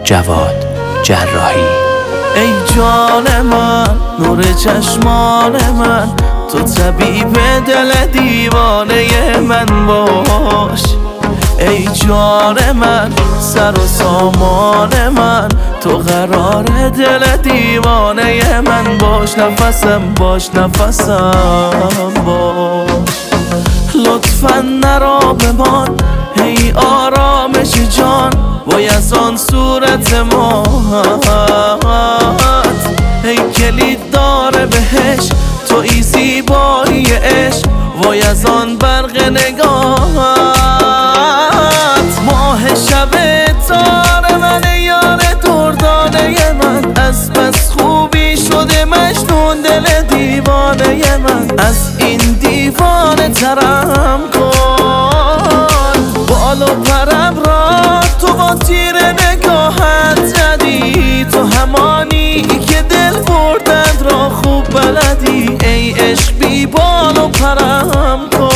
جواد جراحی. ای جان من، نور چشمان من، تو طبیب دل دیوانه من باش. ای جان من، سر و سامان من، تو قرار دل دیوانه من باش. نفسم باش، نفسم باش. لطفا نرا بمان، ای آرامش جان، وای از آن صورت ماهت. ای کلید داره بهش، توی زیبایی عشق، وای از آن برق نگاهت. ماه شب تار من، یار دردانه من، از بس خوبی شده مجنون دل دیوانه من. از این دیوانه ترم کن، بال و پرم را تو با تیر نگاهت زدی. تو همانی که دل بردند را خوب بلدی. ای عشق بی بال و پرم کن.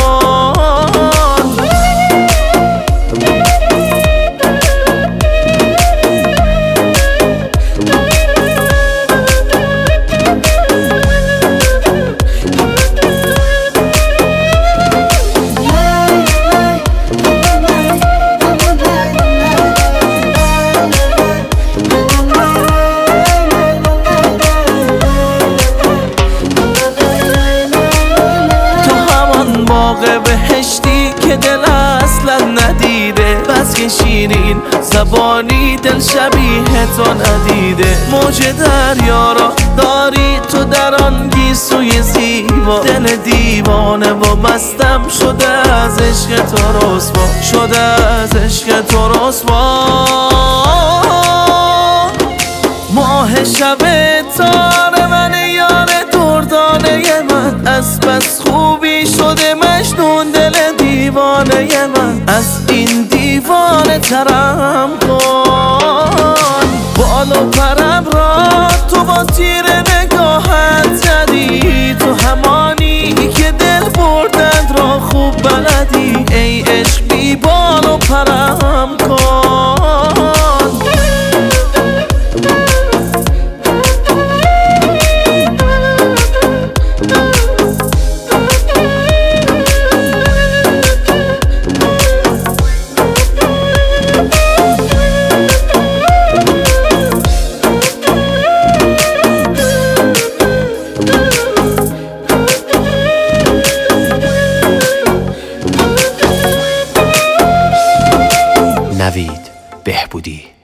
باغ بهشتی که دل اصلا ندیده، بس که شیرین زبانی دل شبیه تو ندیده. موج دریا را داری تو در آن گیسوی زیبا، دل دیوانه و مستم شده از عشق تو رسوا، شده از عشق تو رسوا. ماه شب تار من، یار دردانه من، از بس خوبی شده مجنون دل دیوانه من. از این دیوانه ترم کن، بال و پرم را تو با تیر نگاهت زدی. تو همانی که دل بردند را خوب بلدی. ای عشق بی بال و پرم کن. نوید بهبودی.